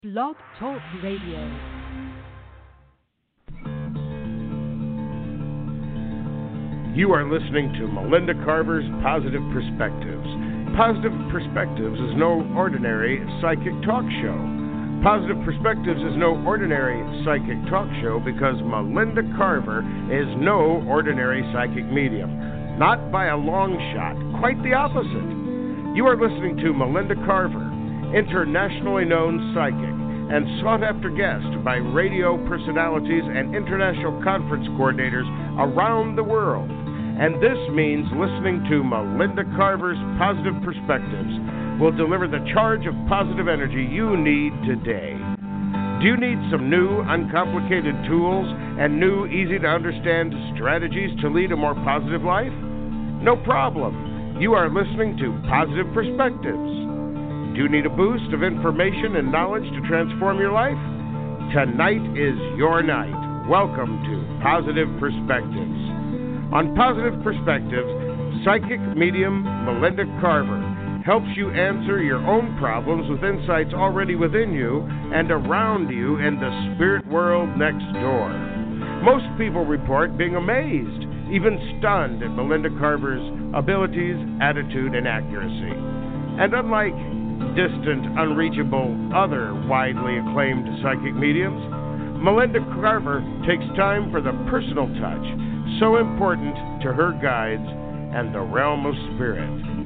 Blog Talk Radio. You are listening to Melinda Carver's Positive Perspectives. Positive Perspectives is no ordinary psychic talk show. Positive Perspectives is no ordinary psychic talk show because Melinda Carver is no ordinary psychic medium. Not by a long shot, quite the opposite. You are listening to Melinda Carver, internationally known psychic and sought-after guest by radio personalities and international conference coordinators around the world. And this means listening to Melinda Carver's Positive Perspectives will deliver the charge of positive energy you need today. Do you need some new, uncomplicated tools and new, easy-to-understand strategies to lead a more positive life? No problem. You are listening to Positive Perspectives. Do you need a boost of information and knowledge to transform your life? Tonight is your night. Welcome to Positive Perspectives. On Positive Perspectives, psychic medium Melinda Carver helps you answer your own problems with insights already within you and around you in the spirit world next door. Most people report being amazed, even stunned at Melinda Carver's abilities, attitude, and accuracy. And unlike distant, unreachable, other widely acclaimed psychic mediums, Melinda Carver takes time for the personal touch, so important to her guides and the realm of spirit.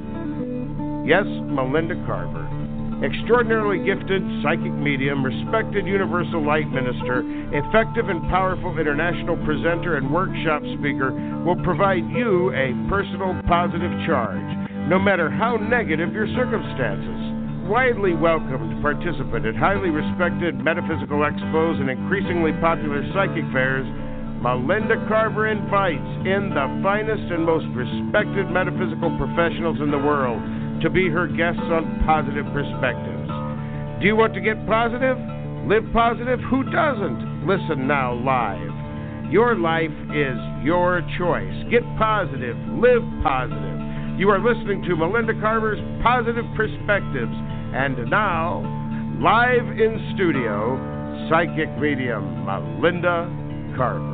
Yes, Melinda Carver, extraordinarily gifted psychic medium, respected universal light minister, effective and powerful international presenter and workshop speaker, will provide you a personal positive charge, no matter how negative your circumstances. Widely welcomed participant at highly respected metaphysical expos and increasingly popular psychic fairs, Melinda Carver invites in the finest and most respected metaphysical professionals in the world to be her guests on Positive Perspectives. Do you want to get positive? Live positive? Who doesn't? Listen now live. Your life is your choice. Get positive. Live positive. You are listening to Melinda Carver's Positive Perspectives. And now, live in studio, psychic medium Melinda Carver.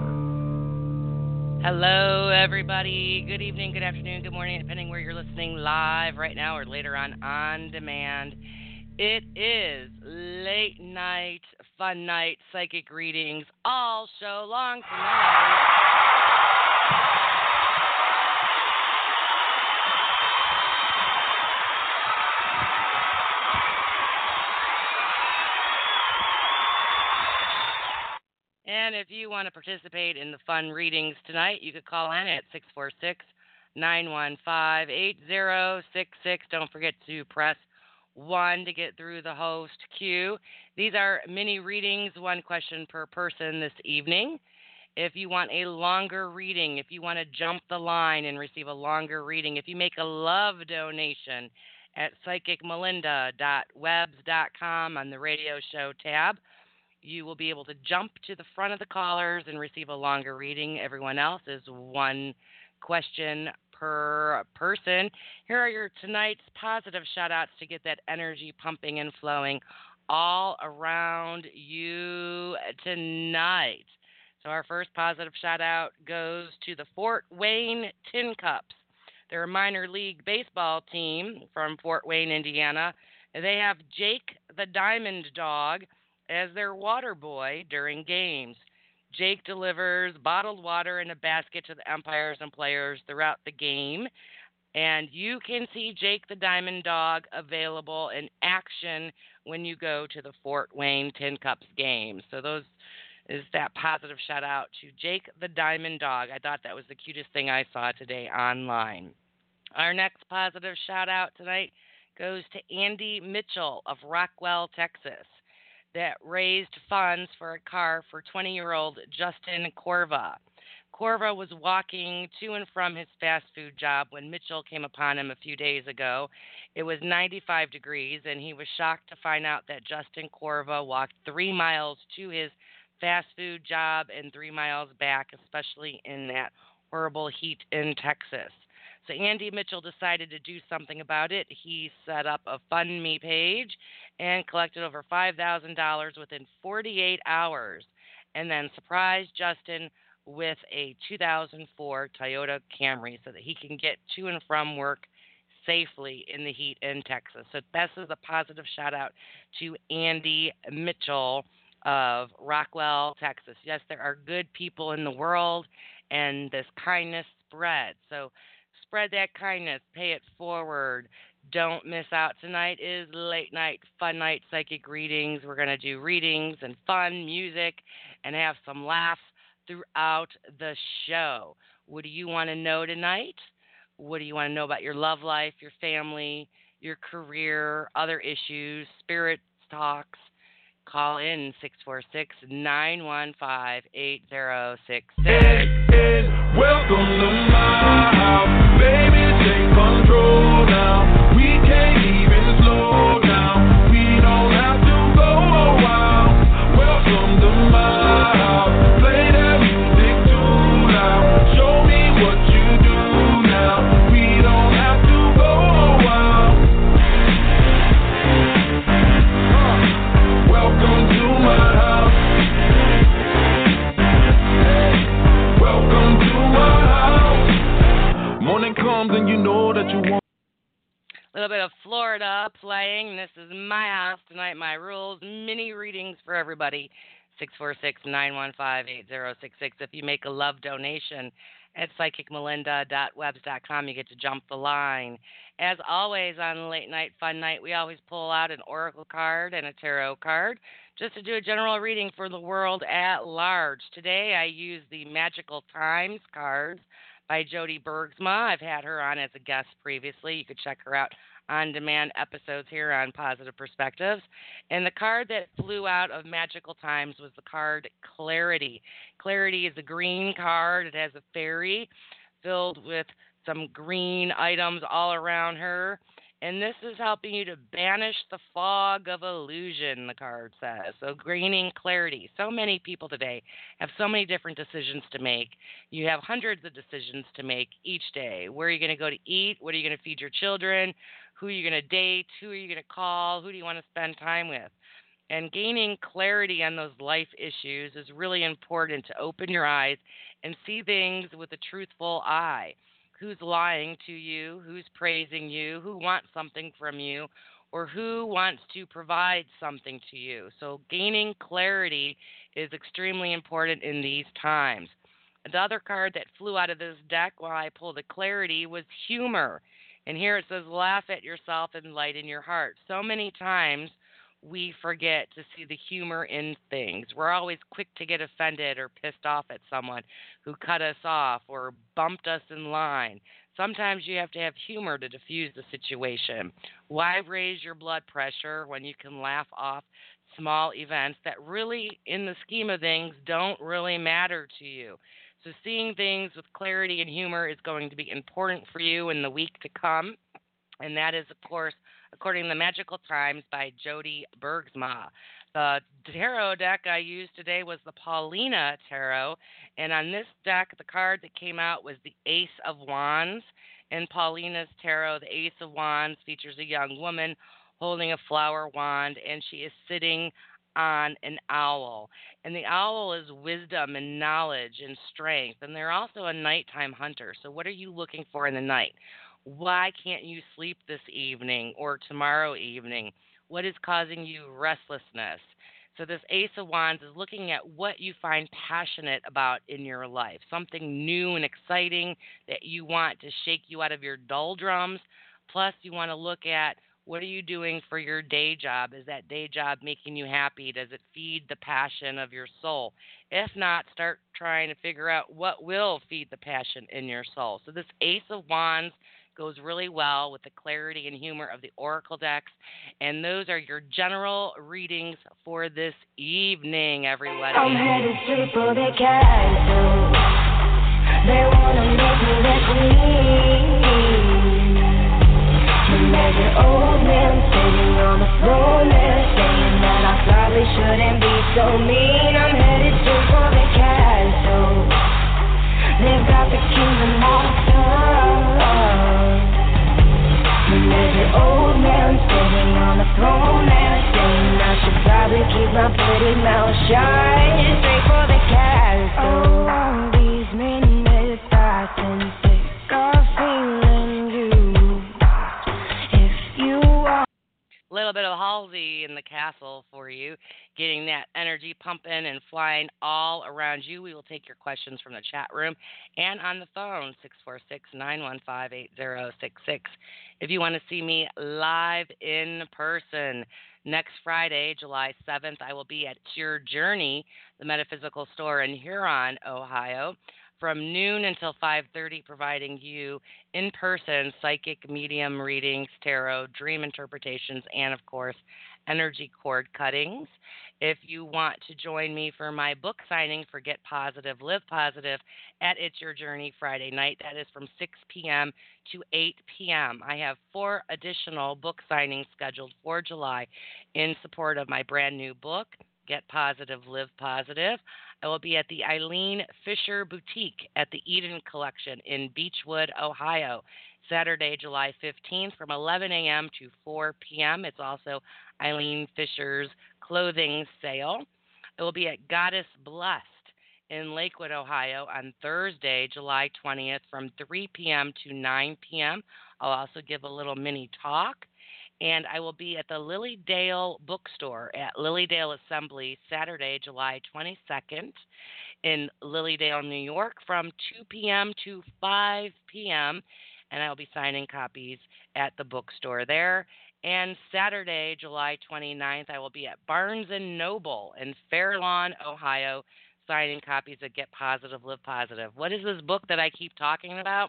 Hello, everybody. Good evening, good afternoon, good morning, depending where you're listening live right now or later on demand. It is late night, fun night, psychic readings all show long tonight. And if you want to participate in the fun readings tonight, you could call in at 646-915-8066. Don't forget to press 1 to get through the host queue. These are mini readings, one question per person this evening. If you want a longer reading, if you want to jump the line and receive a longer reading, if you make a love donation at psychicmelinda.webs.com on the radio show tab, you will be able to jump to the front of the callers and receive a longer reading. Everyone else is one question per person. Here are your tonight's positive shout-outs to get that energy pumping and flowing all around you tonight. So our first positive shout-out goes to the Fort Wayne Tin Cups. They're a minor league baseball team from Fort Wayne, Indiana. They have Jake the Diamond Dog as their water boy during games. Jake delivers bottled water in a basket to the umpires and players throughout the game, and you can see Jake the Diamond Dog available in action when you go to the Fort Wayne Tin Cups games. So those is that positive shout out to Jake the Diamond Dog. I thought that was the cutest thing I saw today online. Our next positive shout out tonight goes to Andy Mitchell of Rockwell, Texas, that raised funds for a car for 20-year-old Justin Corva. Corva was walking to and from his fast food job when Mitchell came upon him a few days ago. It was 95 degrees, and he was shocked to find out that Justin Corva walked 3 miles to his fast food job and 3 miles back, especially in that horrible heat in Texas. So Andy Mitchell decided to do something about it. He set up a FundMe page and collected over $5,000 within 48 hours, and then surprised Justin with a 2004 Toyota Camry so that he can get to and from work safely in the heat in Texas. So this is a positive shout out to Andy Mitchell of Rockwell, Texas. Yes, there are good people in the world, and this kindness spreads. So spread that kindness, pay it forward. Don't miss out. Tonight is late night, fun night, psychic readings. We're going to do readings and fun music and have some laughs throughout the show. What do you want to know tonight? What do you want to know about your love life, your family, your career, other issues, spirit talks? Call in 646-915-8066. Welcome to my house, baby, take control now. We can't even slow down. We don't have to go a while. Welcome to my house. Play that music too loud. Show me what you do now. We don't have to go a while. Welcome to my house. Welcome to my house. Morning comes and you know that you want. A little bit of Florida playing. This is my house tonight. My rules, mini readings for everybody. 646-915-8066. If you make a love donation at psychicmelinda.webs.com, you get to jump the line. As always, on Late Night Fun Night, we always pull out an oracle card and a tarot card just to do a general reading for the world at large. Today, I use the Magical Times cards by Jody Bergsma. I've had her on as a guest previously. You could check her out on-demand episodes here on Positive Perspectives. And the card that flew out of Magical Times was the card Clarity. Clarity is a green card. It has a fairy filled with some green items all around her. And this is helping you to banish the fog of illusion, the card says. So gaining clarity. So many people today have so many different decisions to make. You have hundreds of decisions to make each day. Where are you going to go to eat? What are you going to feed your children? Who are you going to date? Who are you going to call? Who do you want to spend time with? And gaining clarity on those life issues is really important to open your eyes and see things with a truthful eye. Who's lying to you, who's praising you, who wants something from you, or who wants to provide something to you. So gaining clarity is extremely important in these times. The other card that flew out of this deck while I pulled the clarity was humor. And here it says, laugh at yourself and lighten your heart. So many times we forget to see the humor in things. We're always quick to get offended or pissed off at someone who cut us off or bumped us in line. Sometimes you have to have humor to diffuse the situation. Why raise your blood pressure when you can laugh off small events that really, in the scheme of things, don't really matter to you? So seeing things with clarity and humor is going to be important for you in the week to come. And that is, of course, according to the Magical Times by Jody Bergsma. The tarot deck I used today was the Paulina Tarot. And on this deck, the card that came out was the Ace of Wands. In Paulina's Tarot, the Ace of Wands features a young woman holding a flower wand, and she is sitting on an owl. And the owl is wisdom and knowledge and strength. And they're also a nighttime hunter. So what are you looking for in the night? Why can't you sleep this evening or tomorrow evening? What is causing you restlessness? So this Ace of Wands is looking at what you find passionate about in your life, something new and exciting that you want to shake you out of your doldrums. Plus, you want to look at what are you doing for your day job? Is that day job making you happy? Does it feed the passion of your soul? If not, start trying to figure out what will feed the passion in your soul. So this Ace of Wands goes really well with the clarity and humor of the Oracle decks. And those are your general readings for this evening, everybody. I'm headed straight for the castle. They want to make me their queen. Imagine old men sitting on the throne there, saying that I probably shouldn't be so mean. I'm headed straight for the castle. They've got the kingdom locked up. keep my pretty mouth shut. Straight for the castle. All these minutes I can sick of feeling you. If you are A little bit of Halsey in the castle for you, getting that energy pumping and flying all around you. We will take your questions from the chat room and on the phone, 646-915-8066. If you want to see me live in person, next Friday, July 7th, I will be at Your Journey, the metaphysical store in Huron, Ohio, from noon until 5:30, providing you in-person psychic medium readings, tarot, dream interpretations, and, of course, energy cord cuttings. If you want to join me for my book signing for Get Positive, Live Positive at It's Your Journey Friday night, that is from 6 p.m. to 8 p.m. I have 4 additional book signings scheduled for July in support of my brand new book, Get Positive, Live Positive. I will be at the Eileen Fisher Boutique at the Eden Collection in Beechwood, Ohio, Saturday, July 15th from 11 a.m. to 4 p.m. It's also Eileen Fisher's clothing sale. I will be at Goddess Blessed in Lakewood, Ohio on Thursday, July 20th from 3 p.m. to 9 p.m. I'll also give a little mini talk. And I will be at the Lilydale Bookstore at Lilydale Assembly Saturday, July 22nd in Lilydale, New York from 2 p.m. to 5 p.m. And I will be signing copies at the bookstore there. And Saturday, July 29th, I will be at Barnes & Noble in Fair Lawn, Ohio, signing copies of Get Positive, Live Positive. What is this book that I keep talking about?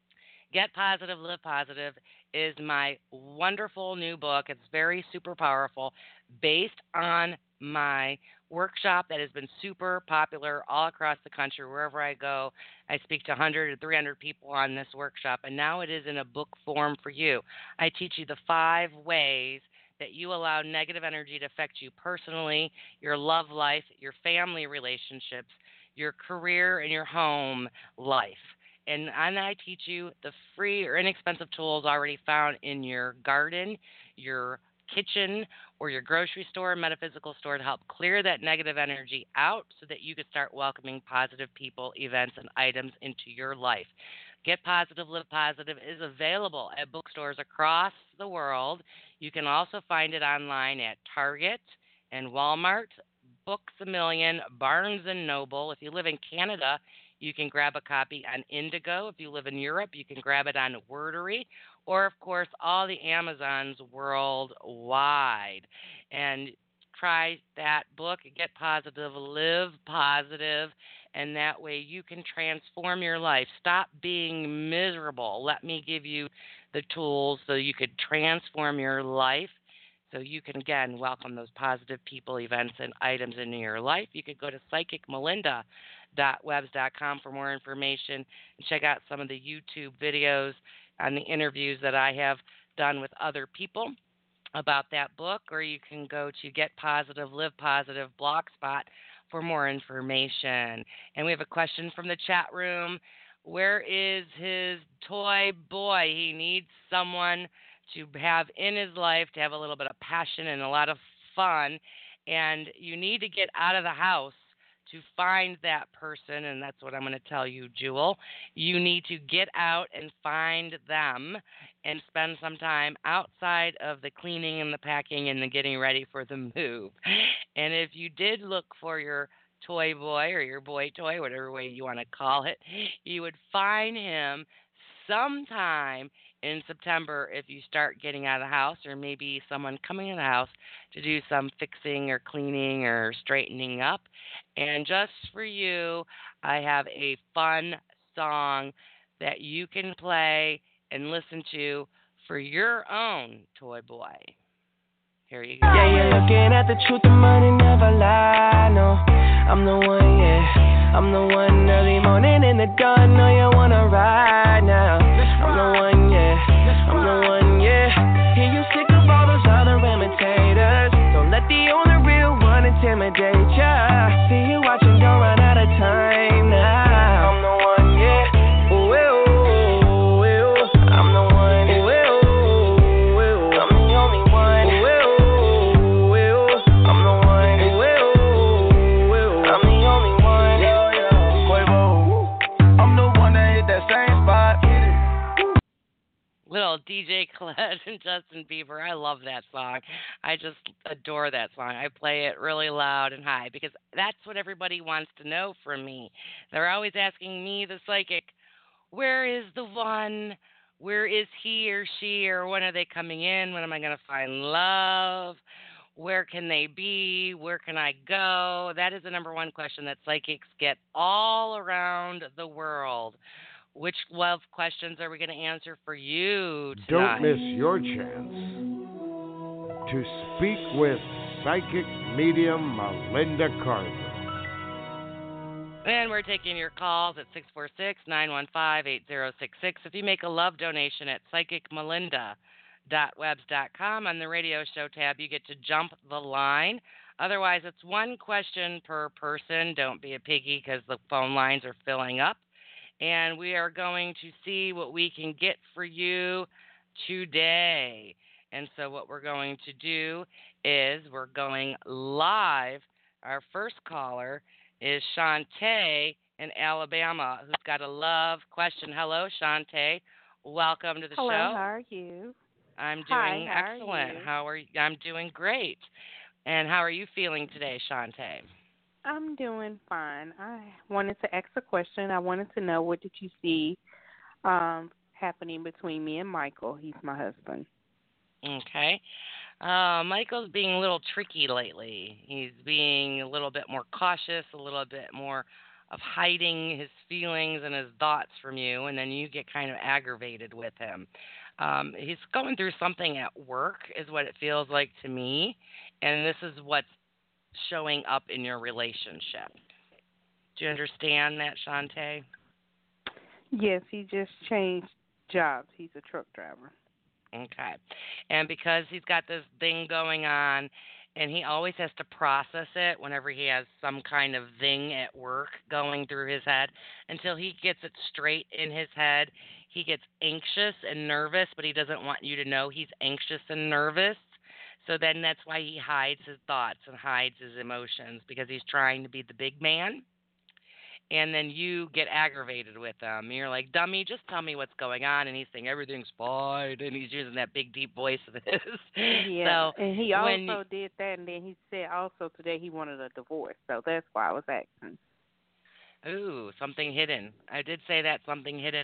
Get Positive, Live Positive is my wonderful new book. It's very super powerful, based on my workshop that has been super popular all across the country. Wherever I go, I speak to 100 or 300 people on this workshop, and now it is in a book form for you. I teach you the 5 ways that you allow negative energy to affect you personally, your love life, your family relationships, your career, and your home life. And I teach you the free or inexpensive tools already found in your garden, your kitchen, or your grocery store, metaphysical store to help clear that negative energy out so that you can start welcoming positive people, events, and items into your life. Get Positive, Live Positive is available at bookstores across the world. You can also find it online at Target and Walmart, Books A Million, Barnes & Noble. If you live in Canada, you can grab a copy on Indigo. If you live in Europe, you can grab it on Wordery, or, of course, all the Amazons worldwide. And try that book, Get Positive, Live Positive, and that way you can transform your life. Stop being miserable. Let me give you the tools so you could transform your life, so you can, again, welcome those positive people, events, and items into your life. You could go to psychicmelinda.webs.com for more information and check out some of the YouTube videos on the interviews that I have done with other people about that book, or you can go to Get Positive, Live Positive Blogspot for more information. And we have a question from the chat room. Where is his toy boy? He needs someone to have in his life, to have a little bit of passion and a lot of fun. And you need to get out of the house to find that person, and that's what I'm going to tell you, Jewel. You need to get out and find them and spend some time outside of the cleaning and the packing and the getting ready for the move. And if you did look for your toy boy or your boy toy, whatever way you want to call it, you would find him sometime in September if you start getting out of the house, or maybe someone coming in the house to do some fixing or cleaning or straightening up. And just for you, I have a fun song that you can play and listen to for your own toy boy. Here you go. Yeah, you're looking at the truth, the money never lie, no. I'm the one, yeah. I'm the one early morning in the dawn, know you wanna ride now. I'm the one, yeah. I'm the one, yeah. Hear you sick of all those other imitators. Don't let the only real one intimidate ya. See you watching, don't run out of time now. I'm the one, yeah. Ooh, ooh, ooh. I'm the one, ooh, ooh, ooh. I'm the only one, ooh, ooh, ooh. I'm the one, ooh, DJ Khaled and Justin Bieber. I love that song. I just adore that song. I play it really loud and high because that's what everybody wants to know from me. They're always asking me, the psychic, where is the one? Where is he or she? Or when are they coming in? When am I going to find love? Where can they be? Where can I go? That is the number one question that psychics get all around the world. Which love questions are we going to answer for you tonight? Don't miss your chance to speak with psychic medium Melinda Carver. And we're taking your calls at 646-915-8066. If you make a love donation at psychicmelinda.webs.com on the radio show tab, you get to jump the line. Otherwise, it's one question per person. Don't be a piggy because the phone lines are filling up. And we are going to see what we can get for you today. And so what we're going to do is we're going live. Our first caller is Shantae in Alabama, who's got a love question. Hello, Shantae. Welcome to the Hello, show. How are you? I'm Hi, doing how excellent. are you? How are you? I'm doing great. And how are you feeling today, Shantae? I'm doing fine. I wanted to ask a question. I wanted to know, what did you see happening between me and Michael? He's my husband. Okay. Michael's being a little tricky lately. He's being a little bit more cautious, a little bit more of hiding his feelings and his thoughts from you, and then you get kind of aggravated with him. He's going through something at work is what it feels like to me, and this is what's showing up in your relationship. Do you understand that, Shantae? Yes, he just changed jobs. He's a truck driver. Okay. And because he's got this thing going on, and he always has to process it whenever he has some kind of thing at work going through his head, until he gets it straight in his head, he gets anxious and nervous, but he doesn't want you to know he's anxious and nervous. So then that's why he hides his thoughts and hides his emotions, because he's trying to be the big man. And then you get aggravated with him. You're like, dummy, just tell me what's going on. And he's saying, everything's fine. And he's using that big, deep voice of his. Yeah, So and he also did that, and then he said also today he wanted a divorce. So that's why I was asking. Ooh, something hidden. I did say that, something hidden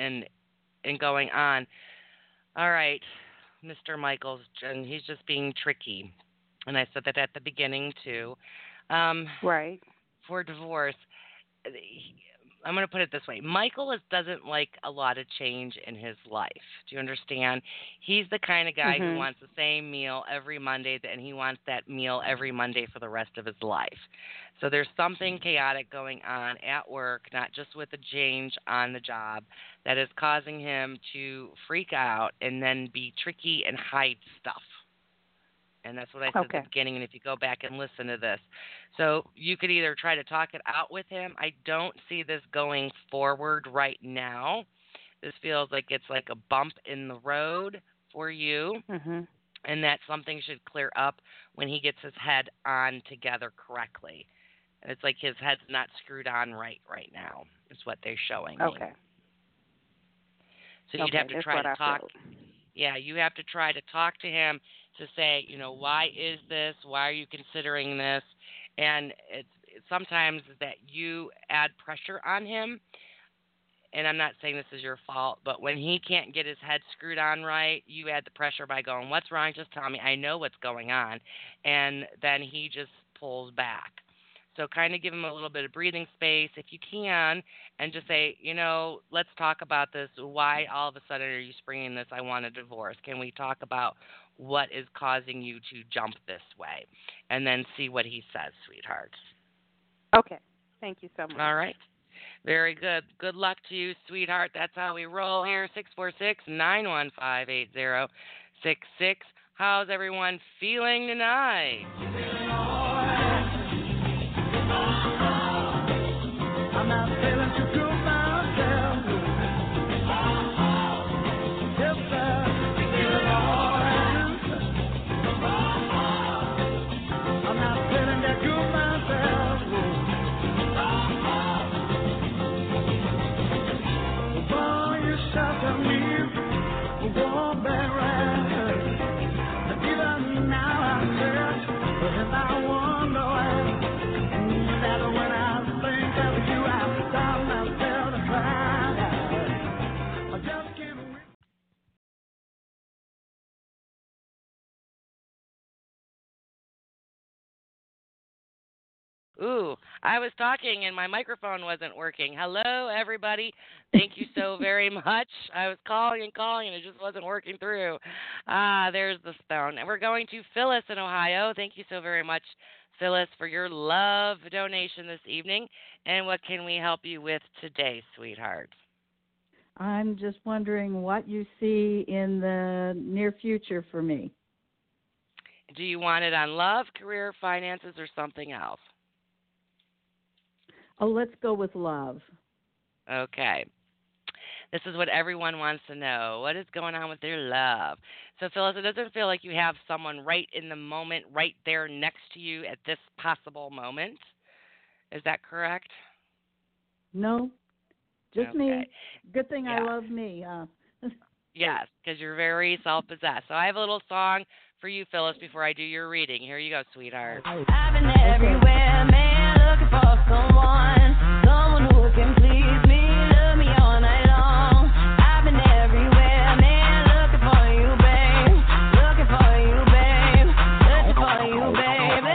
and going on. All right, Mr. Michaels, and he's just being tricky. And I said that at the beginning, too. Right. For divorce, I'm going to put it this way. Michael doesn't like a lot of change in his life. Do you understand? He's the kind of guy who wants the same meal every Monday, and he wants that meal every Monday for the rest of his life. So there's something chaotic going on at work, not just with the change on the job, that is causing him to freak out and then be tricky and hide stuff. And that's what I said at the beginning, and if you go back and listen to this. So you could either try to talk it out with him. I don't see this going forward right now. This feels like it's like a bump in the road for you, and that something should clear up when he gets his head on together correctly. And it's like his head's not screwed on right now, is what they're showing me. Okay. So you'd have to try to talk. Yeah, you have to try to talk to him to say, why is this? Why are you considering this? And it's sometimes that you add pressure on him. And I'm not saying this is your fault, but when he can't get his head screwed on right, you add the pressure by going, what's wrong? Just tell me. I know what's going on. And then he just pulls back. So kind of give him a little bit of breathing space if you can, and just say, let's talk about this. Why all of a sudden are you springing this? I want a divorce. Can we talk about what is causing you to jump this way? And then see what he says, sweetheart. Okay. Thank you so much. All right. Very good. Good luck to you, sweetheart. That's how we roll here, 646-915-8066. How's everyone feeling tonight? I'm not feeling too good myself. Yes, sir. Feeling alright. I'm not feeling that good myself. Boy, you shot at me. Walk Ooh, I was talking and my microphone wasn't working. Hello, everybody. Thank you so very much. I was calling and it just wasn't working through. There's the phone. And we're going to Phyllis in Ohio. Thank you so very much, Phyllis, for your love donation this evening. And what can we help you with today, sweetheart? I'm just wondering what you see in the near future for me. Do you want it on love, career, finances, or something else? Oh, let's go with love. Okay. This is what everyone wants to know. What is going on with their love? So, Phyllis, it doesn't feel like you have someone right in the moment, right there next to you at this possible moment. Is that correct? No, just Okay. me. Good thing Yeah. I love me. Yes, because you're very self-possessed. So I have a little song for you, Phyllis, before I do your reading. Here you go, sweetheart. I've been everywhere, man, looking for someone who can please me, love me all night long. I've been everywhere, man, looking for you, babe, looking for you, babe, searching for you, baby.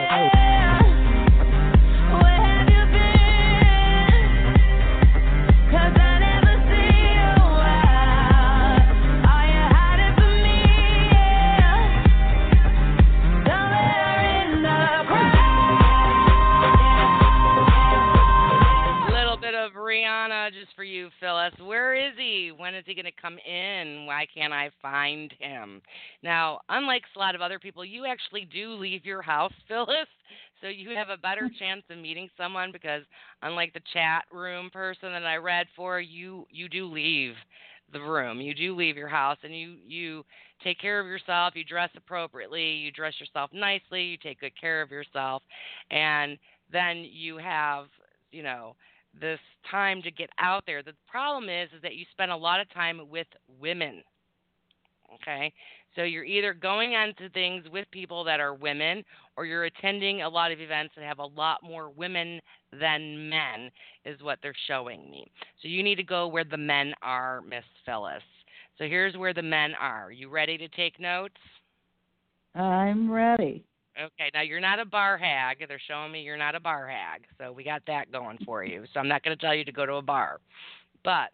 Where have you been? 'Cause I never see you out. Are you hiding from me? Yeah. Somewhere in the crowd. Little bit of Rihanna just for you, Phyllis. Where is he? When is he going to come in? Why can't I find him? Now, unlike a lot of other people, you actually do leave your house, Phyllis. So you have a better chance of meeting someone because unlike the chat room person that I read for, you do leave the room. You do leave your house and you take care of yourself. You dress appropriately. You dress yourself nicely. You take good care of yourself. And then you have, this time to get out there. The problem is that you spend a lot of time with women. Okay? So you're either going on to things with people that are women or you're attending a lot of events that have a lot more women than men is what they're showing me. So you need to go where the men are, Miss Phyllis. So here's where the men are. You ready to take notes? I'm ready. Okay, now you're not a bar hag. They're showing me you're not a bar hag. So we got that going for you. So I'm not going to tell you to go to a bar. But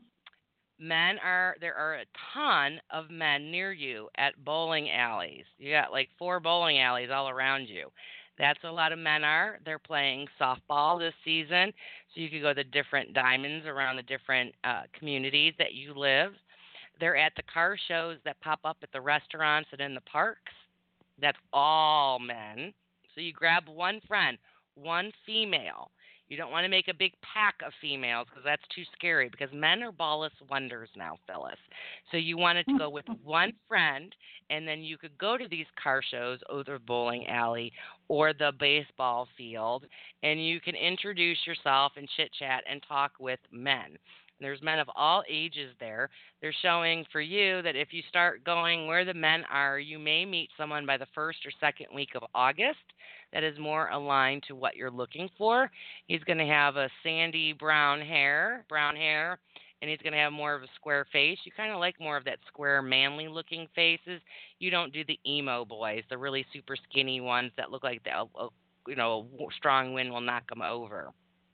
there are a ton of men near you at bowling alleys. You got like 4 bowling alleys all around you. That's what a lot of men are. They're playing softball this season. So you could go to different diamonds around the different communities that you live. They're at the car shows that pop up at the restaurants and in the parks. That's all men. So you grab one friend, one female. You don't want to make a big pack of females because that's too scary because men are ballless wonders now, Phyllis. So you wanted to go with one friend, and then you could go to these car shows or the bowling alley or the baseball field, and you can introduce yourself and chit-chat and talk with men. There's men of all ages there. They're showing for you that if you start going where the men are, you may meet someone by the first or second week of August that is more aligned to what you're looking for. He's going to have a sandy brown hair, and he's going to have more of a square face. You kind of like more of that square, manly-looking faces. You don't do the emo boys, the really super skinny ones that look like a strong wind will knock them over.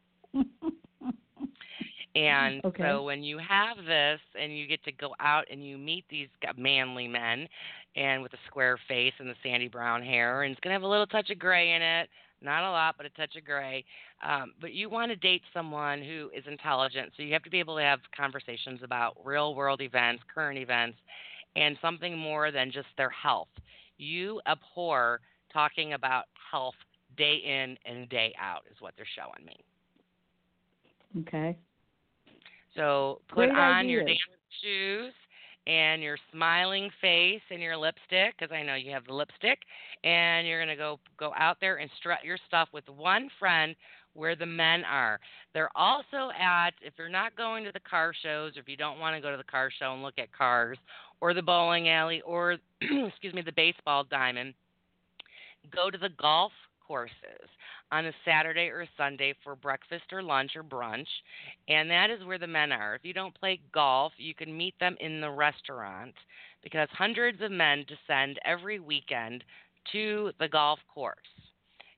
And okay. So when you have this and you get to go out and you meet these manly men and with a square face and the sandy brown hair, and it's going to have a little touch of gray in it, not a lot, but a touch of gray. But you want to date someone who is intelligent, so you have to be able to have conversations about real-world events, current events, and something more than just their health. You abhor talking about health day in and day out is what they're showing me. Okay. So put Great on your ideas. dance shoes and your smiling face and your lipstick, because I know you have the lipstick, and you're going to go out there and strut your stuff with one friend where the men are. They're also if you're not going to the car shows, or if you don't want to go to the car show and look at cars, or the bowling alley, or, the baseball diamond, go to the golf courses on a Saturday or a Sunday for breakfast or lunch or brunch, and that is where the men are. If you don't play golf, you can meet them in the restaurant because hundreds of men descend every weekend to the golf course.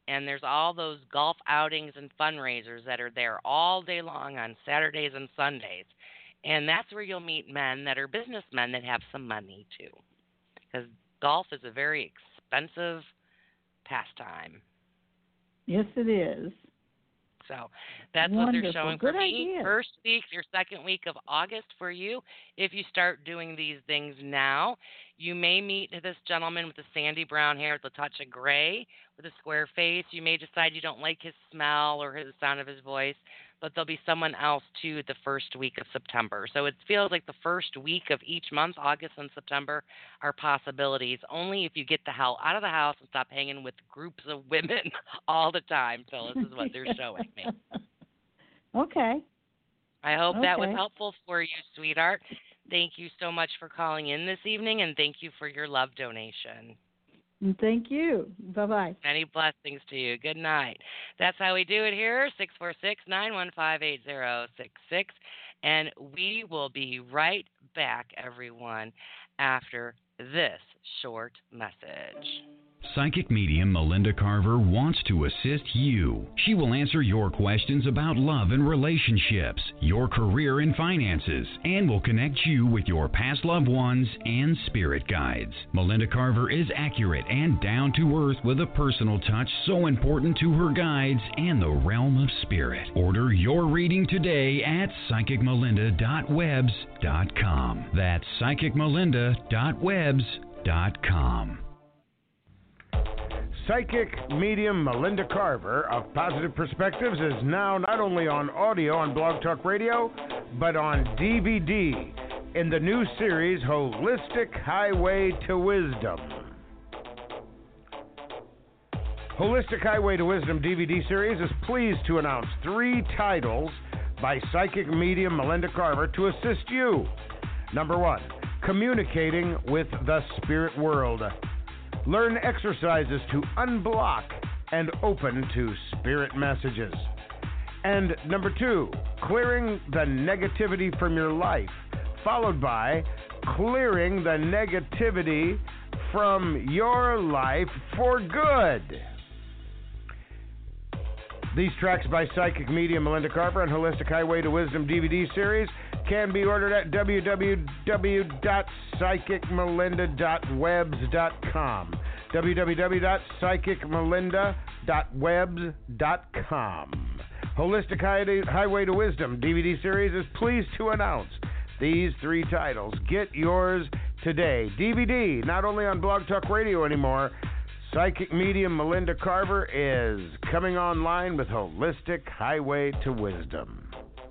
And there's all those golf outings and fundraisers that are there all day long on Saturdays and Sundays. And that's where you'll meet men that are businessmen that have some money too. Because golf is a very expensive pastime. Yes, it is. So that's Wonderful. what they're showing Good for me. idea. First week, your second week of August for you. If you start doing these things now, you may meet this gentleman with the sandy brown hair with a touch of gray with a square face. You may decide you don't like his smell or the sound of his voice, but there'll be someone else too the first week of September. So it feels like the first week of each month, August and September, are possibilities. Only if you get the hell out of the house and stop hanging with groups of women all the time, Phyllis, is what they're showing me. Okay. I hope that was Okay. helpful for you, sweetheart. Thank you so much for calling in this evening, and thank you for your love donation. And thank you. Bye-bye. Many blessings to you. Good night. That's how we do it here, 646-915-8066. And we will be right back, everyone, after this short message. Psychic medium Melinda Carver wants to assist you. She will answer your questions about love and relationships, your career and finances, and will connect you with your past loved ones and spirit guides. Melinda Carver is accurate and down to earth with a personal touch so important to her guides and the realm of spirit. Order your reading today at psychicmelinda.webs.com. That's psychicmelinda.webs.com. Psychic medium Melinda Carver of Positive Perspectives is now not only on audio on Blog Talk Radio, but on DVD in the new series Holistic Highway to Wisdom. Holistic Highway to Wisdom DVD series is pleased to announce 3 titles by psychic medium Melinda Carver to assist you. Number 1, Communicating with the Spirit World. Learn exercises to unblock and open to spirit messages. And number 2, Clearing the Negativity from Your Life, followed by Clearing the Negativity from Your Life for Good. These tracks by psychic medium Melinda Carver and Holistic Highway to Wisdom DVD series can be ordered at www.psychicmelinda.webs.com. www.psychicmelinda.webs.com. Holistic Highway to Wisdom DVD series is pleased to announce these 3 titles. Get yours today. DVD, not only on Blog Talk Radio anymore. Psychic medium Melinda Carver is coming online with Holistic Highway to Wisdom.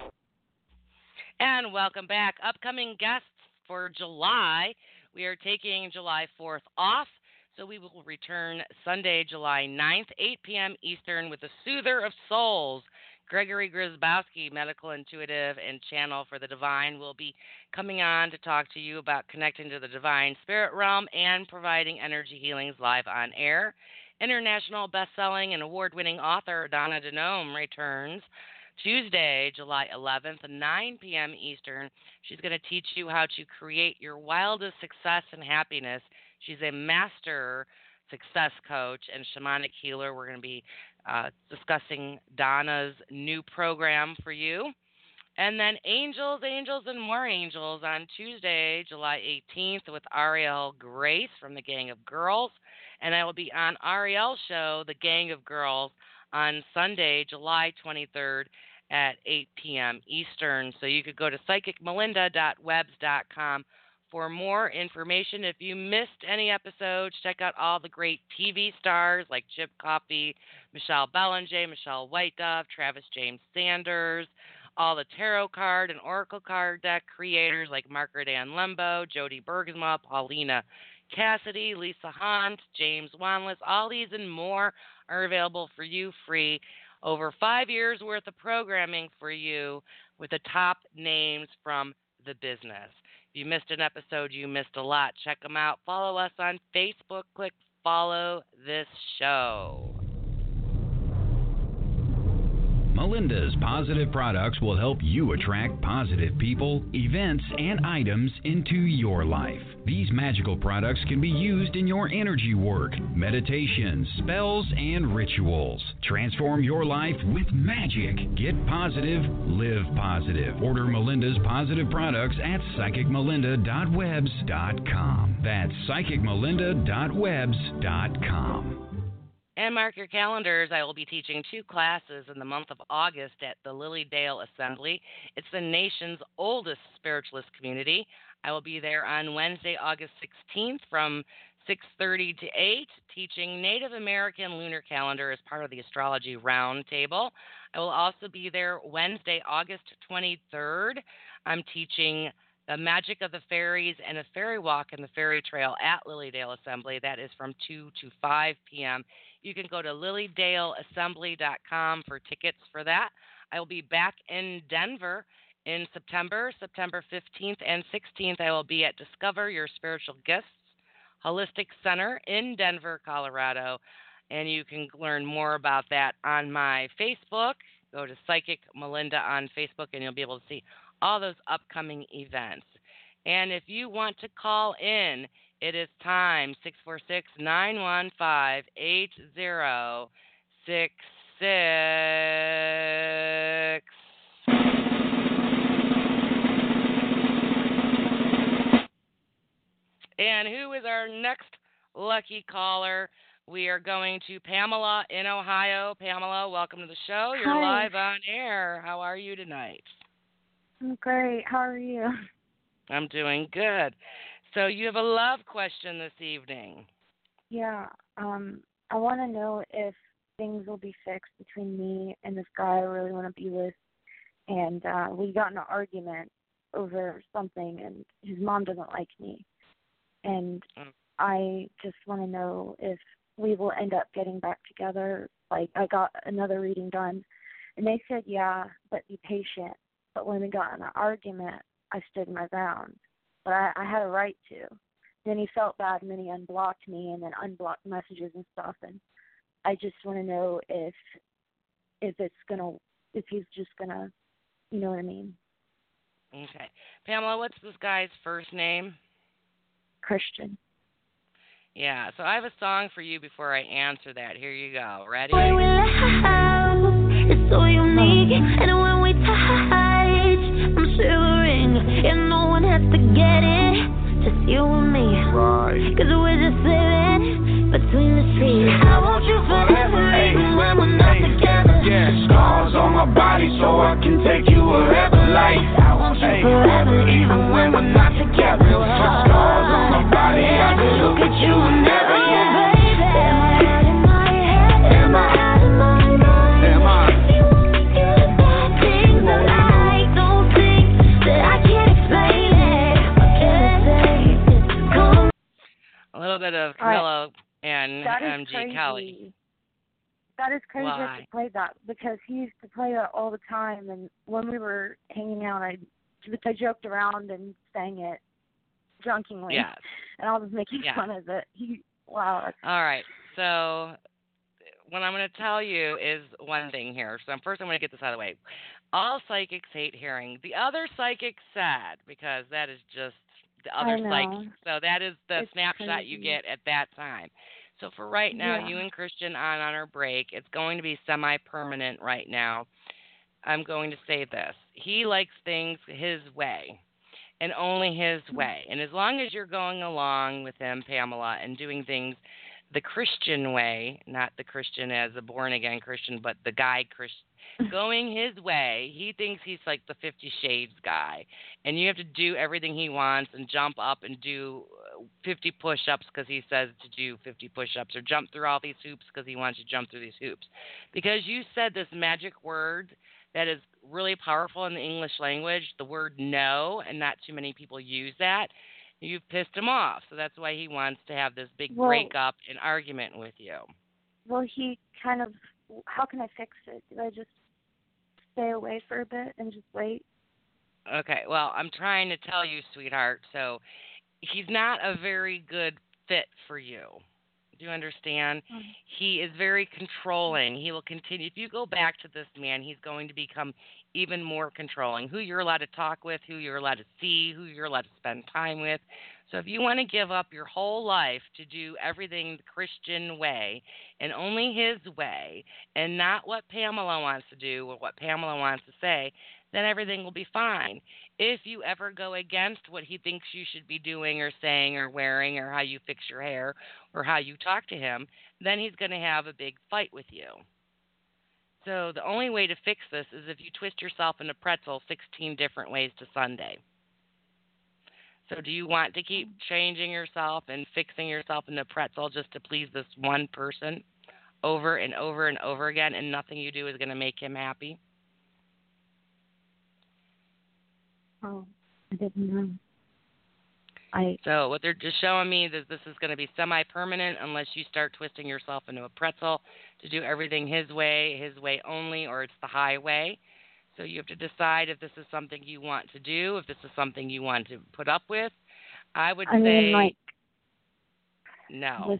And welcome back. Upcoming guests for July. We are taking July 4th off, so we will return Sunday, July 9th, 8 p.m. Eastern with the Soother of Souls. Gregory Grisbowski, medical intuitive and channel for the divine, will be coming on to talk to you about connecting to the divine spirit realm and providing energy healings live on air. International best-selling and award-winning author Donna Denome returns Tuesday, July 11th, 9 p.m. Eastern. She's going to teach you how to create your wildest success and happiness. She's a master success coach and shamanic healer. We're going to be discussing Donna's new program for you. And then Angels, Angels, and More Angels on Tuesday, July 18th with Ariel Grace from the Gang of Girls. And I will be on Ariel's show, The Gang of Girls, on Sunday, July 23rd at 8 p.m. Eastern. So you could go to psychicmelinda.webs.com for more information. If you missed any episodes, check out all the great TV stars like Chip Coffey, Michelle Belanger, Michelle White Dove, Travis James Sanders, all the tarot card and oracle card deck creators like Margaret Ann Lembo, Jody Bergsma, Paulina Cassidy, Lisa Hunt, James Wanless. All these and more are available for you free. Over 5 years worth of programming for you with the top names from the business. If you missed an episode, you missed a lot. Check them out. Follow us on Facebook. Click follow this show. Melinda's Positive Products will help you attract positive people, events, and items into your life. These magical products can be used in your energy work, meditations, spells, and rituals. Transform your life with magic. Get positive, live positive. Order Melinda's Positive Products at psychicmelinda.webs.com. That's psychicmelinda.webs.com. And mark your calendars. I will be teaching 2 classes in the month of August at the Lilydale Assembly. It's the nation's oldest spiritualist community. I will be there on Wednesday, August 16th from 6:30 to 8, teaching Native American lunar calendar as part of the Astrology Roundtable. I will also be there Wednesday, August 23rd. I'm teaching the Magic of the Fairies and a fairy walk in the fairy trail at Lilydale Assembly. That is from 2 to 5 p.m. You can go to lilydaleassembly.com for tickets for that. I will be back in Denver in September 15th and 16th. I will be at Discover Your Spiritual Gifts Holistic Center in Denver, Colorado. And you can learn more about that on my Facebook. Go to Psychic Melinda on Facebook, and you'll be able to see all those upcoming events. And if you want to call in, it is time, 646-915-8066. And who is our next lucky caller? We are going to Pamela in Ohio. Pamela, welcome to the show. You're Hi. live on air. How are you tonight? I'm great. How are you? I'm doing good. So you have a love question this evening. Yeah. I want to know if things will be fixed between me and this guy I really want to be with. And we got in an argument over something, and his mom doesn't like me. And I just want to know if we will end up getting back together. Like, I got another reading done, and they said, yeah, but be patient. But when we got in an argument, I stood my ground. But I had a right to. Then he felt bad, and then he unblocked me and then unblocked messages and stuff. And I just want to know if he's just gonna, you know what I mean? Okay. Pamela, what's this guy's first name? Christian. Yeah, so I have a song for you before I answer that. Here you go. Ready? The way we laugh is so unique, and when we touch, I'm shivering, and no one has to get it, just you and me. Right. Cause we're just living between the streets. I want you forever, even when we're not together. Yeah, scars on my body so I can take you wherever, like I want you forever, even when we're not together. Scars on my body, I can look at you and never, yeah. Am I out of my mind? Am I? If you want me to the bad things that I don't think that I can't explain it. I can't say it's come. A little bit of Camilo and That is MG crazy. Kelly. That is crazy that Why? you play that, because he used to play that all the time. And when we were hanging out, I joked around and sang it drunkenly. Yes. And I was making Yeah. fun of it. Wow. All right. So what I'm going to tell you is one thing here. So first I'm going to get this out of the way. All psychics hate hearing. The other psychic said, because that is just the other I know. psychic. So that is the It's snapshot you crazy. get at that time. So for right now, Yeah. you and Christian on our break. It's going to be semi-permanent right now. I'm going to say this. He likes things his way, and only his way. And as long as you're going along with him, Pamela, and doing things the Christian way, not the Christian as a born-again Christian, but the guy Christian, going his way, he thinks he's like the 50 Shades guy. And you have to do everything he wants and jump up and do 50 push-ups because he says to do 50 push-ups, or jump through all these hoops because he wants you to jump through these hoops. Because you said this magic word that is really powerful in the English language, the word no, and not too many people use that. You've pissed him off, so that's why he wants to have this big Well- breakup and argument with you. Well, he kind of, how can I fix it? Do I just stay away for a bit and just wait? Okay, well, I'm trying to tell you, sweetheart, so he's not a very good fit for you. to understand he is very controlling. He will continue. If you go back to this man, he's going to become even more controlling. Who you're allowed to talk with, who you're allowed to see, who you're allowed to spend time with. So if you want to give up your whole life to do everything the Christian way and only his way and not what Pamela wants to do or what Pamela wants to say, then everything will be fine. If you ever go against what he thinks you should be doing or saying or wearing or how you fix your hair or how you talk to him, then he's going to have a big fight with you. So the only way to fix this is if you twist yourself in a pretzel 16 different ways to Sunday. So do you want to keep changing yourself and fixing yourself in a pretzel just to please this one person over and over and over again, and nothing you do is going to make him happy? Oh, I didn't know. So what they're just showing me is this is going to be semi-permanent unless you start twisting yourself into a pretzel to do everything his way only, or it's the highway. So you have to decide if this is something you want to do, if this is something you want to put up with. I would say no.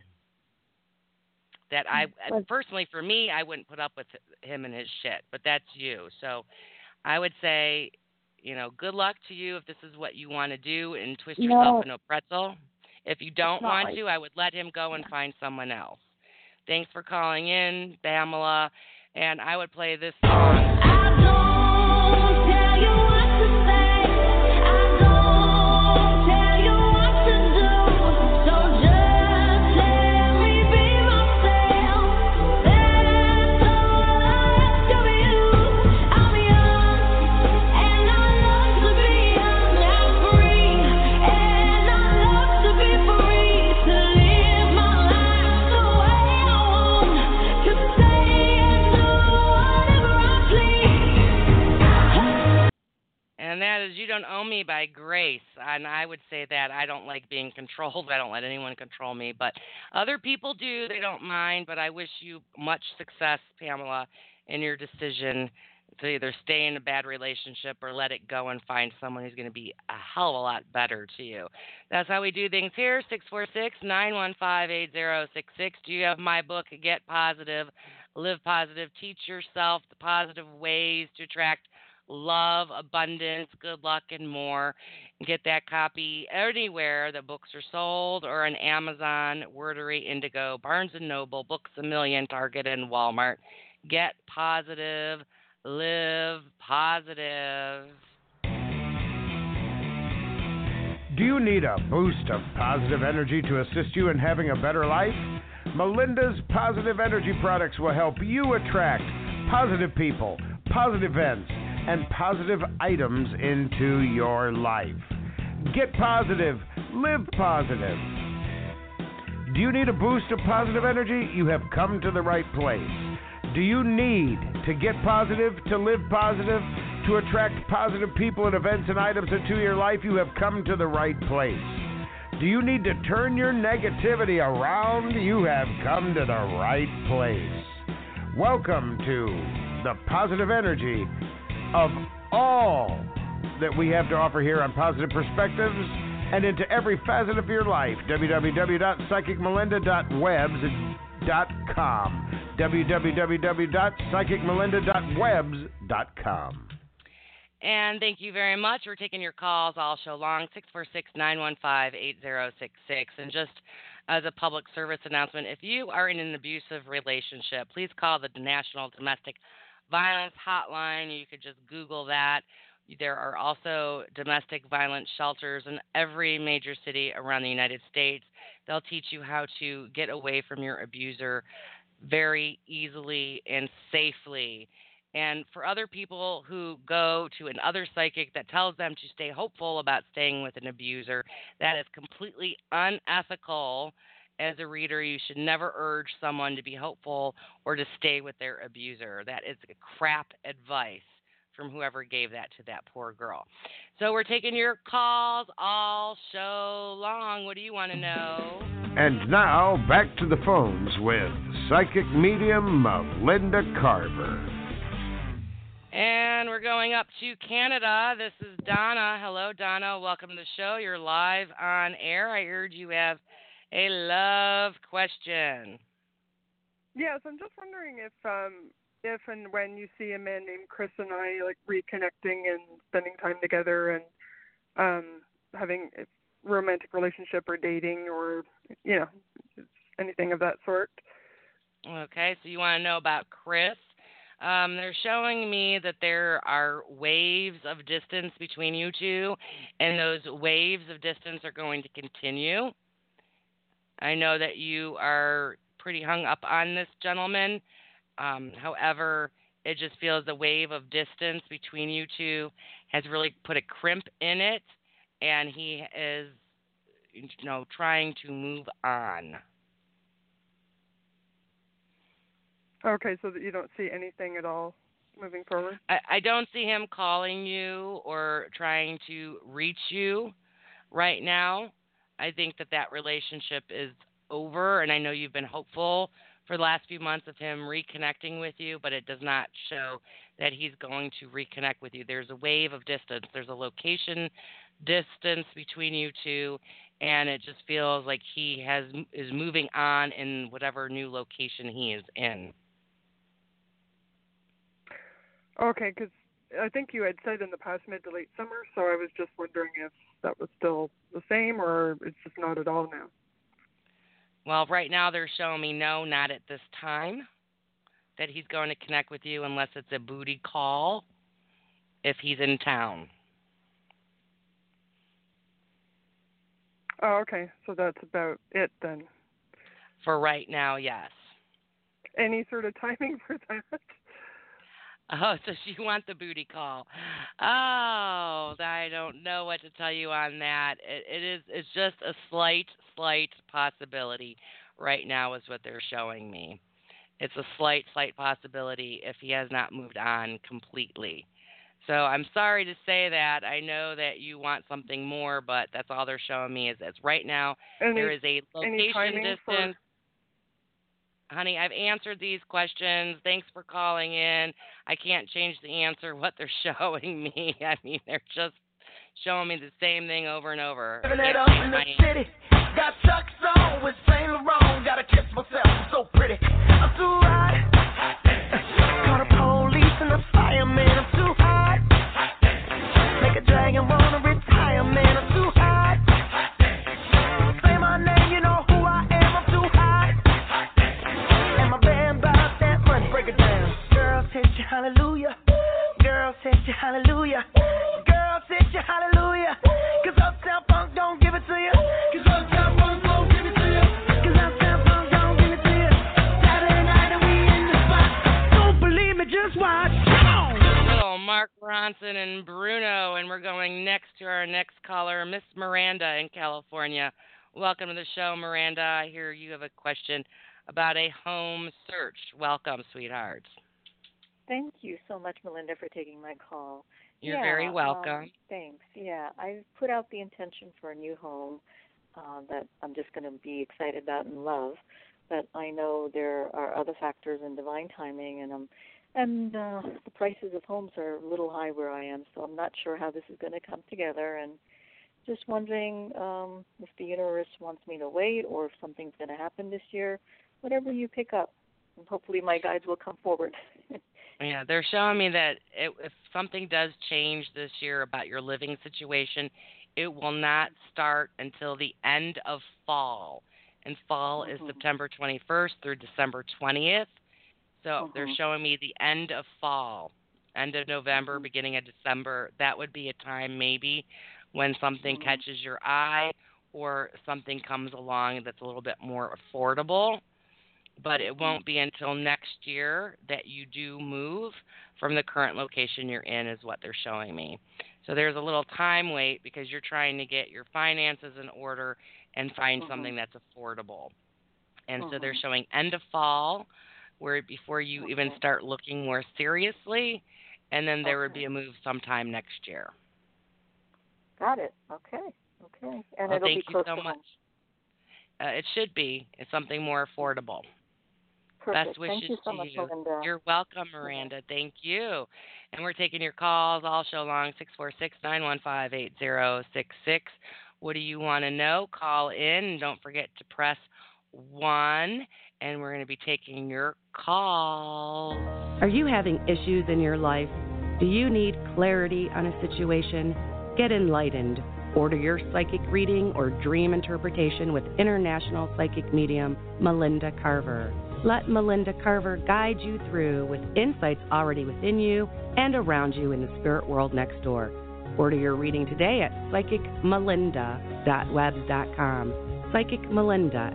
Personally, for me, I wouldn't put up with him and his shit, but that's you. So I would say, good luck to you if this is what you want to do and twist yourself into a pretzel. If you don't want to, I would let him go and find someone else. Thanks for calling in, Pamela. And I would play this song. I don't tell you what to say. I don't tell you what to do. So just let me be myself. That's all I ask of you. I'm young and I love to be young. I'm free and I love to be free. To live my life the way I want. To say and do whatever I please. And that is You Don't Own Me by Grace. And I would say that I don't like being controlled. I don't let anyone control me. But other people do. They don't mind. But I wish you much success, Pamela, in your decision to either stay in a bad relationship or let it go and find someone who's going to be a hell of a lot better to you. That's how we do things here, 646-915-8066. Do you have my book, Get Positive, Live Positive, Teach Yourself the Positive Ways to Attract Love, Abundance, Good Luck, and More? Get that copy anywhere that books are sold, or on Amazon, Wordery, Indigo, Barnes & Noble, Books A Million, Target, and Walmart. Get positive. Live positive. Do you need a boost of positive energy to assist you in having a better life? Melinda's Positive Energy products will help you attract positive people, positive events, and positive items into your life. Get positive. Live positive. Do you need a boost of positive energy? You have come to the right place. Do you need to get positive, to live positive, to attract positive people and events and items into your life? You have come to the right place. Do you need to turn your negativity around? You have come to the right place. Welcome to the positive energy of all that we have to offer here on Positive Perspectives and into every facet of your life. www.psychicmelinda.webs.com. www.psychicmelinda.webs.com. And thank you very much. We're taking your calls all show long, 646-915-8066. And just as a public service announcement, if you are in an abusive relationship, please call the National Domestic Violence Hotline. You could just Google that. There are also domestic violence shelters in every major city around the United States. They'll teach you how to get away from your abuser very easily and safely. And for other people who go to another psychic that tells them to stay hopeful about staying with an abuser, that is completely unethical. As a reader, you should never urge someone to be hopeful or to stay with their abuser. That is crap advice from whoever gave that to that poor girl. So we're taking your calls all show long. What do you want to know? And now, back to the phones with psychic medium Melinda Carver. And we're going up to Canada. This is Donna. Hello, Donna. Welcome to the show. You're live on air. I heard you have a love question. Yes, I'm just wondering if and when you see a man named Chris and I like reconnecting and spending time together and having a romantic relationship or dating or anything of that sort. Okay, so you want to know about Chris. They're showing me that there are waves of distance between you two, and those waves of distance are going to continue. I know that you are pretty hung up on this gentleman. However, it just feels the wave of distance between you two has really put a crimp in it, and he is, trying to move on. Okay, so that you don't see anything at all moving forward? I don't see him calling you or trying to reach you right now. I think that relationship is over, and I know you've been hopeful for the last few months of him reconnecting with you, but it does not show that he's going to reconnect with you. There's a wave of distance. There's a location distance between you two, and it just feels like he is moving on in whatever new location he is in. Okay, because I think you had said in the past mid to late summer, so I was just wondering if that was still the same or it's just not at all now. Well, right now they're showing me no, not at this time, that he's going to connect with you unless it's a booty call if he's in town. Oh, okay, so that's about it then. For right now, yes. Any sort of timing for that? Oh, so you want the booty call. Oh, I don't know what to tell you on that. It's just a slight possibility right now is what they're showing me. It's a slight possibility if he has not moved on completely. So I'm sorry to say that. I know that you want something more, but that's all they're showing me is right now there is a location distance. Honey, I've answered these questions. Thanks for calling in. I can't change the answer, what they're showing me. I mean, they're just showing me the same thing over and over. Living it up in the city. Got Chuck's on with Saint Laurent. Gotta kiss myself, I'm so pretty. I'm too hot. Call the police and the fireman. I'm too hot. Make a dragon wanna retire, man. I'm too hot. Say my name, you know who I am. I'm too hot. And my band about that money. Break it down. Girls hit you, hallelujah. Girls hit you, hallelujah. Girls hit you, hallelujah. Cause Uptown Funk don't give it to you. Cause Uptown Funk don't give it to you. Cause Uptown Funk don't give it to you. Saturday night and we in the spot. Don't believe me, just watch. Little Mark Ronson and Bruno, and we're going next to our next caller, Miss Miranda in California. Welcome to the show, Miranda. I hear you have a question about a home search. Welcome, sweetheart. Thank you so much, Melinda, for taking my call. You're very welcome. Thanks. Yeah, I've put out the intention for a new home that I'm just going to be excited about and love. But I know there are other factors in divine timing, and the prices of homes are a little high where I am, so I'm not sure how this is going to come together. And just wondering if the universe wants me to wait or if something's going to happen this year. Whatever you pick up, and hopefully my guides will come forward. Yeah, they're showing me that if something does change this year about your living situation, it will not start until the end of fall. And fall is September 21st through December 20th. So they're showing me the end of fall, end of November, beginning of December. That would be a time maybe when something catches your eye or something comes along that's a little bit more affordable. But it won't be until next year that you do move from the current location you're in is what they're showing me. So there's a little time wait because you're trying to get your finances in order and find something that's affordable. And so they're showing end of fall where before you even start looking more seriously, and then there would be a move sometime next year. Got it. Okay. And well, it'll thank be close you so to much. home. It should be. It's something more affordable. Perfect. Best wishes Thank you so to much, you. Melinda. You're welcome, Miranda. Thank you. And we're taking your calls all show long, 646-915-8066. What do you want to know? Call in and don't forget to press 1, and we're going to be taking your calls. Are you having issues in your life? Do you need clarity on a situation? Get enlightened. Order your psychic reading or dream interpretation with international psychic medium Melinda Carver. Let Melinda Carver guide you through with insights already within you and around you in the spirit world next door. Order your reading today at psychicmelinda.webs.com. Psychic Melinda,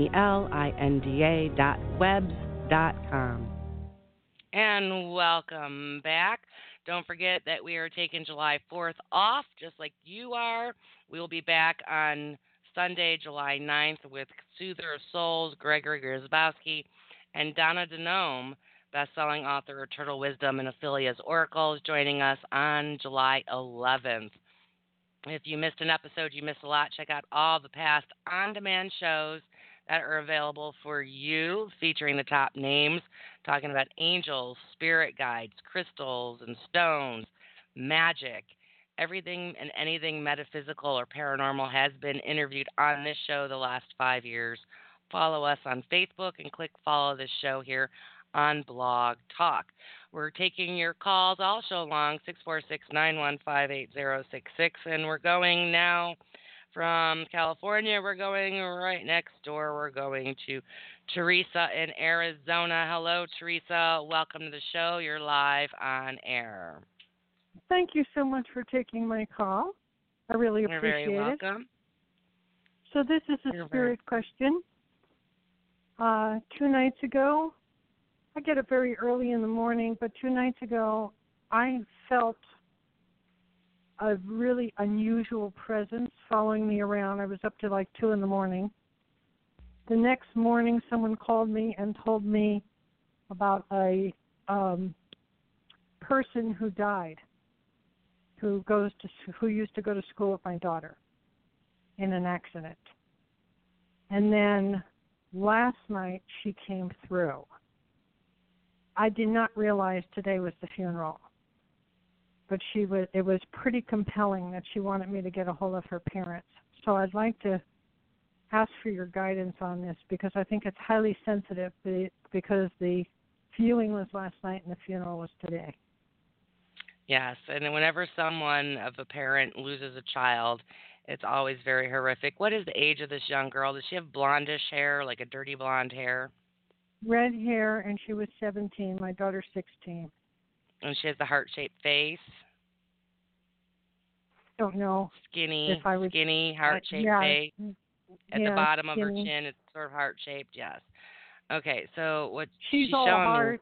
MELINDA.webs.com. And welcome back. Don't forget that we are taking July 4th off, just like you are. We will be back on Sunday, July 9th, with Soother of Souls, Gregory Grozbowski, and Donna Denome, best-selling author of Turtle Wisdom and Ophelia's Oracles, joining us on July 11th. If you missed an episode, you missed a lot. Check out all the past on-demand shows that are available for you, featuring the top names, talking about angels, spirit guides, crystals and stones, magic. Everything and anything metaphysical or paranormal has been interviewed on this show the last 5 years. Follow us on Facebook and click follow this show here on Blog Talk. We're taking your calls all show long, 646-915-8066, and we're going now from California. We're going right next door. We're going to Teresa in Arizona. Hello, Teresa. Welcome to the show. You're live on air. Thank you so much for taking my call. I really You're appreciate very welcome. it. So this is a spirit question. 2 nights ago, I get up very early in the morning, but 2 nights ago, I felt a really unusual presence following me around. I was up to like 2 in the morning. The next morning, someone called me and told me about a person who died, who used to go to school with my daughter in an accident. And then last night, she came through. I did not realize today was the funeral, but it was pretty compelling that she wanted me to get a hold of her parents. So I'd like to ask for your guidance on this, because I think it's highly sensitive, because the viewing was last night and the funeral was today. Yes, and whenever someone of a parent loses a child, it's always very horrific. What is the age of this young girl? Does she have blondish hair, like a dirty blonde hair? Red hair, and she was 17. My daughter's 16. And she has the heart-shaped face? Don't know. Skinny, heart-shaped face? At the bottom of her chin, it's sort of heart-shaped, yes. Okay, so what she's all showing heart. me...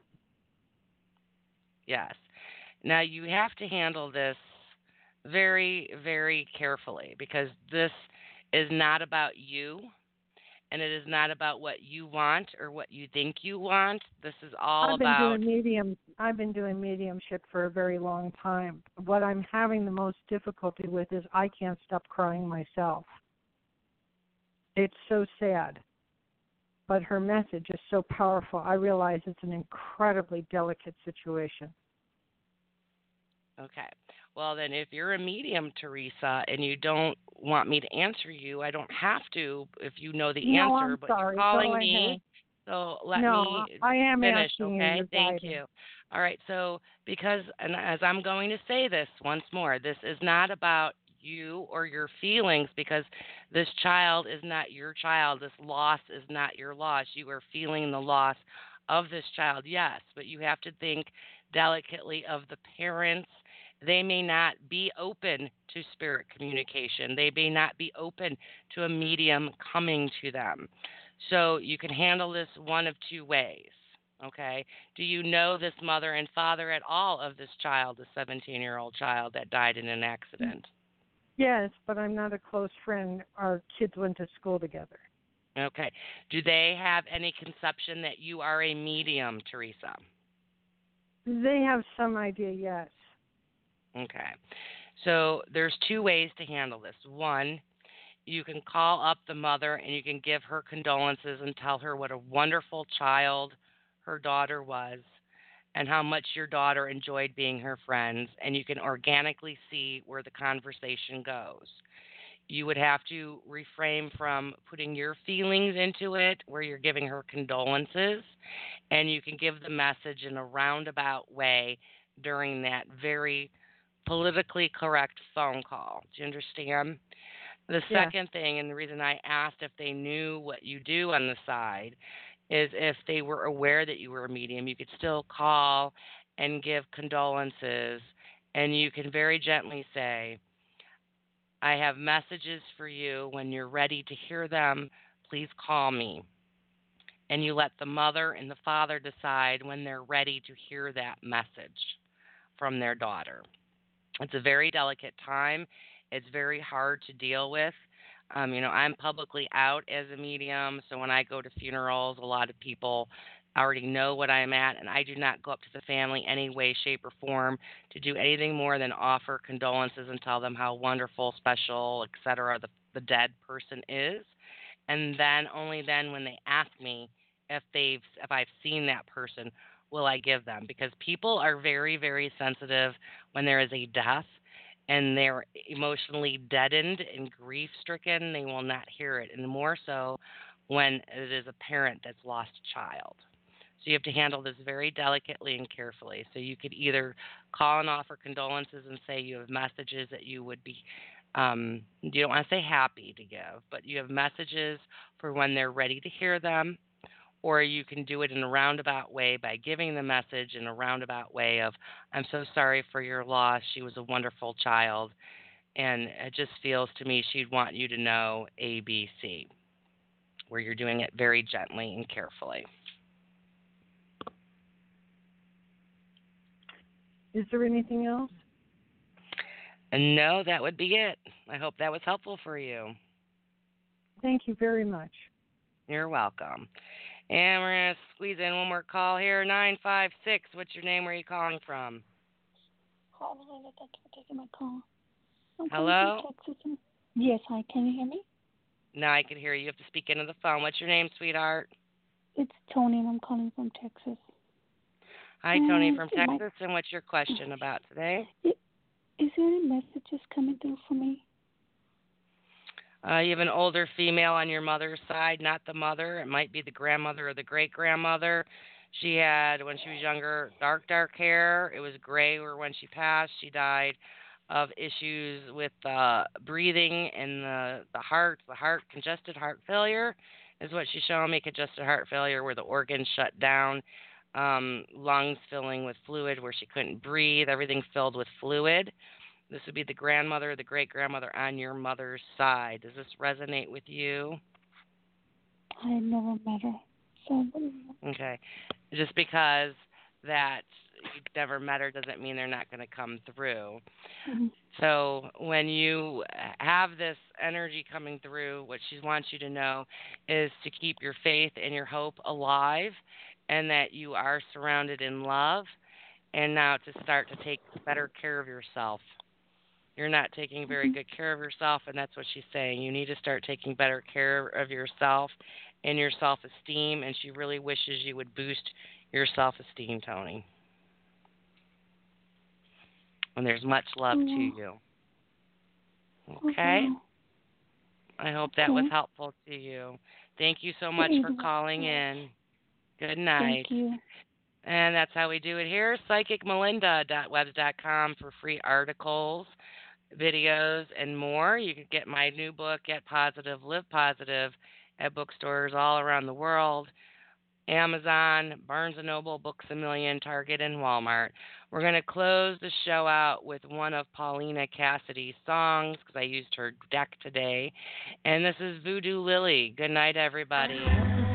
Yes. Now, you have to handle this very, very carefully, because this is not about you, and it is not about what you want or what you think you want. This is all about... I've been doing mediumship for a very long time. What I'm having the most difficulty with is I can't stop crying myself. It's so sad. But her message is so powerful. I realize it's an incredibly delicate situation. Okay. Well, then, if you're a medium, Teresa, and you don't want me to answer you, I don't have to if you know the answer. I'm but sorry. you're calling Go me, ahead. so let No, me I am finish, asking okay? you. Thank you. All right, so and as I'm going to say this once more, this is not about you or your feelings, because this child is not your child. This loss is not your loss. You are feeling the loss of this child, yes, but you have to think delicately of the parents. They may not be open to spirit communication. They may not be open to a medium coming to them. So you can handle this one of two ways, okay? Do you know this mother and father at all of this child, the 17-year-old child that died in an accident? Yes, but I'm not a close friend. Our kids went to school together. Okay. Do they have any conception that you are a medium, Teresa? They have some idea, yes. Okay. So there's two ways to handle this. One, you can call up the mother and you can give her condolences and tell her what a wonderful child her daughter was and how much your daughter enjoyed being her friends, and you can organically see where the conversation goes. You would have to refrain from putting your feelings into it where you're giving her condolences, and you can give the message in a roundabout way during that very politically correct phone call. Do you understand? The second thing, and the reason I asked if they knew what you do on the side, is if they were aware that you were a medium, you could still call and give condolences, and you can very gently say, I have messages for you. When you're ready to hear them, please call me. And you let the mother and the father decide when they're ready to hear that message from their daughter. It's a very delicate time. It's very hard to deal with. I'm publicly out as a medium, so when I go to funerals, a lot of people already know what I'm at, and I do not go up to the family any way, shape, or form to do anything more than offer condolences and tell them how wonderful, special, etc. the dead person is. And then, only then, when they ask me if I've seen that person, will I give them. Because people are very, very sensitive when there is a death, and they're emotionally deadened and grief-stricken. They will not hear it, and more so when it is a parent that's lost a child. So you have to handle this very delicately and carefully. So you could either call and offer condolences and say you have messages that you would be, you don't want to say happy to give, but you have messages for when they're ready to hear them, or you can do it in a roundabout way by giving the message in a roundabout way of, I'm so sorry for your loss. She was a wonderful child, and it just feels to me she'd want you to know A, B, C, where you're doing it very gently and carefully. Is there anything else? No, that would be it. I hope that was helpful for you. Thank you very much. You're welcome. And we're going to squeeze in one more call here. 956, what's your name? Where are you calling from? Hi, Melinda. Thank you for taking my call. I'm Hello? calling from Texas. Yes, hi. Can you hear me? No, I can hear you. You have to speak into the phone. What's your name, sweetheart? It's Tony, and I'm calling from Texas. Hi, Tony from Texas. And what's your question about today? Is there any messages coming through for me? You have an older female on your mother's side, not the mother. It might be the grandmother or the great-grandmother. She had, when she was younger, dark hair. It was gray, or when she passed, she died of issues with breathing and the heart, congested heart failure is what she's showing me, congested heart failure where the organs shut down, lungs filling with fluid where she couldn't breathe, everything filled with fluid. This would be the grandmother or the great-grandmother on your mother's side. Does this resonate with you? I never met her. So. Okay. Just because that you never met her doesn't mean they're not going to come through. Mm-hmm. So when you have this energy coming through, what she wants you to know is to keep your faith and your hope alive, and that you are surrounded in love, and now to start to take better care of yourself. You're not taking very good care of yourself, and that's what she's saying. You need to start taking better care of yourself and your self-esteem, and she really wishes you would boost your self-esteem, Tony. And there's much love to you. Okay? I hope that was helpful to you. Thank you so much for calling in. Good night. Thank you. And that's how we do it here. PsychicMelinda.webs.com for free articles, videos, and more. You can get my new book, Get Positive, Live Positive, at bookstores all around the world. Amazon, Barnes & Noble, Books A Million, Target, and Walmart. We're going to close the show out with one of Paulina Cassidy's songs because I used her deck today. And this is Voodoo Lily. Good night, everybody.